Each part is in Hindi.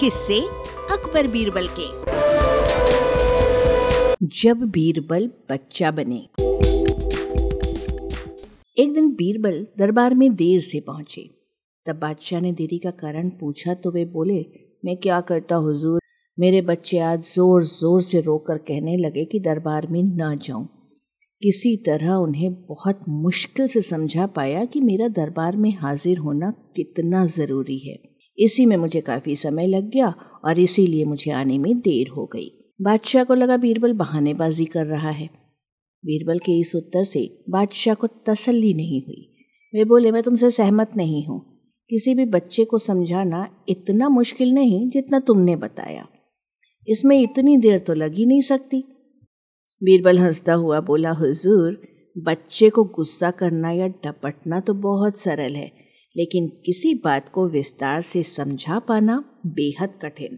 किस्से अकबर बीरबल के। जब बीरबल बच्चा बने। एक दिन बीरबल दरबार में देर से पहुंचे। तब बादशाह ने देरी का कारण पूछा तो वे बोले, मैं क्या करता हुजूर, मेरे बच्चे आज जोर जोर से रोकर कहने लगे कि दरबार में ना जाऊं। किसी तरह उन्हें बहुत मुश्किल से समझा पाया कि मेरा दरबार में हाजिर होना कितना ज़रूरी है। इसी में मुझे काफ़ी समय लग गया और इसीलिए मुझे आने में देर हो गई। बादशाह को लगा बीरबल बहानेबाजी कर रहा है। बीरबल के इस उत्तर से बादशाह को तसल्ली नहीं हुई। वे बोले, मैं तुमसे सहमत नहीं हूँ। किसी भी बच्चे को समझाना इतना मुश्किल नहीं जितना तुमने बताया। इसमें इतनी देर तो लग ही नहीं सकती। बीरबल हंसता हुआ बोला, हुजूर, बच्चे को गुस्सा करना या डपटना तो बहुत सरल है, लेकिन किसी बात को विस्तार से समझा पाना बेहद कठिन।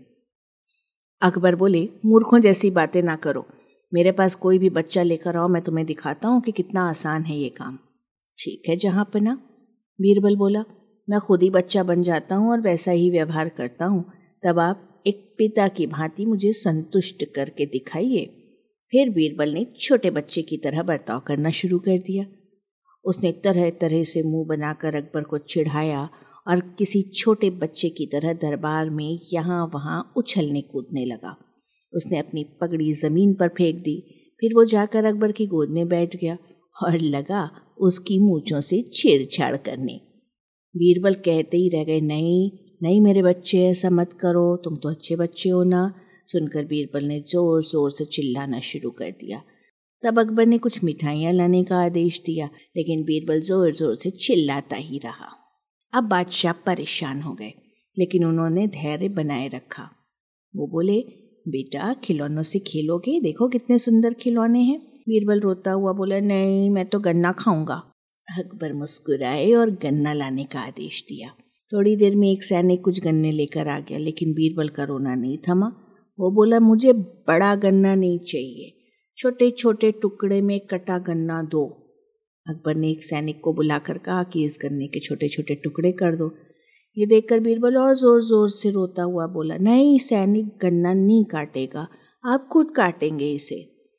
अकबर बोले, मूर्खों जैसी बातें ना करो। मेरे पास कोई भी बच्चा लेकर आओ, मैं तुम्हें दिखाता हूँ कि कितना आसान है ये काम। ठीक है जहाँपना, बीरबल बोला, मैं खुद ही बच्चा बन जाता हूँ और वैसा ही व्यवहार करता हूँ। तब आप एक पिता की भांति मुझे संतुष्ट करके दिखाइए। फिर बीरबल ने छोटे बच्चे की तरह बर्ताव करना शुरू कर दिया। उसने तरह तरह से मुंह बनाकर अकबर को चिढ़ाया और किसी छोटे बच्चे की तरह दरबार में यहाँ वहाँ उछलने कूदने लगा। उसने अपनी पगड़ी ज़मीन पर फेंक दी। फिर वो जाकर अकबर की गोद में बैठ गया और लगा उसकी मूंछों से छेड़छाड़ करने। बीरबल कहते ही रह गए, नहीं नहीं मेरे बच्चे, ऐसा मत करो, तुम तो अच्छे बच्चे हो ना। सुनकर बीरबल ने जोर जोर से चिल्लाना शुरू कर दिया। तब अकबर ने कुछ मिठाइयाँ लाने का आदेश दिया, लेकिन बीरबल जोर जोर से चिल्लाता ही रहा। अब बादशाह परेशान हो गए, लेकिन उन्होंने धैर्य बनाए रखा। वो बोले, बेटा खिलौनों से खेलोगे, देखो कितने सुंदर खिलौने हैं। बीरबल रोता हुआ बोला, नहीं मैं तो गन्ना खाऊंगा। अकबर मुस्कुराए और गन्ना लाने का आदेश दिया। थोड़ी देर में एक सैनिक कुछ गन्ने लेकर आ गया, लेकिन बीरबल का रोना नहीं थमा। वो बोला, मुझे बड़ा गन्ना नहीं चाहिए, छोटे छोटे टुकड़े में कटा गन्ना दो। अकबर ने एक सैनिक को बुलाकर कहा कि इस गन्ने के छोटे छोटे टुकड़े कर दो। ये देखकर बीरबल और जोर जोर से रोता हुआ बोला, नहीं सैनिक गन्ना नहीं काटेगा, आप खुद काटेंगे इसे।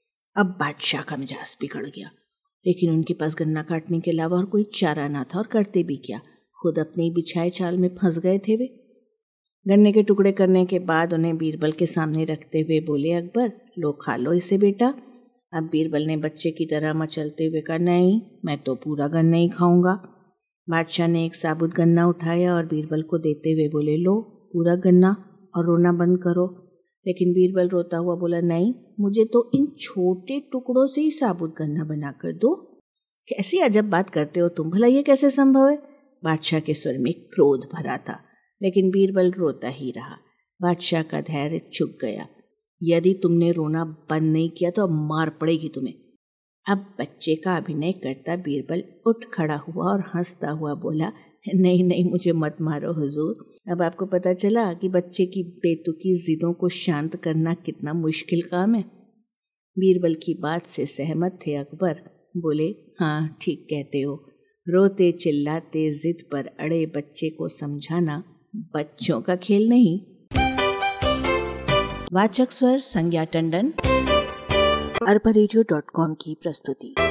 अब बादशाह का मिजाज बिगड़ गया, लेकिन उनके पास गन्ना काटने के अलावा और कोई चारा ना था और करते भी क्या, खुद अपने बिछाए चाल में फंस गए थे वे। गन्ने के टुकड़े करने के बाद उन्हें बीरबल के सामने रखते हुए बोले, अकबर लो खा लो इसे बेटा। अब बीरबल ने बच्चे की तरह मचलते हुए कहा, नहीं मैं तो पूरा गन्ना ही खाऊंगा। बादशाह ने एक साबुत गन्ना उठाया और बीरबल को देते हुए बोले, लो पूरा गन्ना और रोना बंद करो। लेकिन बीरबल रोता हुआ बोला, नहीं मुझे तो इन छोटे टुकड़ों से ही साबुत गन्ना बना कर दो। कैसी अजब बात करते हो तुम, भला ये कैसे संभव है? बादशाह के स्वर में क्रोध भरा था, लेकिन बीरबल रोता ही रहा। बादशाह का धैर्य चुक गया। यदि तुमने रोना बंद नहीं किया तो अब मार पड़ेगी तुम्हें। अब बच्चे का अभिनय करता बीरबल उठ खड़ा हुआ और हंसता हुआ बोला, नहीं नहीं मुझे मत मारो हुजूर। अब आपको पता चला कि बच्चे की बेतुकी जिदों को शांत करना कितना मुश्किल काम है। बीरबल की बात से सहमत थे अकबर। बोले, हाँ ठीक कहते हो, रोते चिल्लाते जिद पर अड़े बच्चे को समझाना बच्चों का खेल नहीं। वाचक स्वर संज्ञा टंडन, arparegio.com की प्रस्तुति।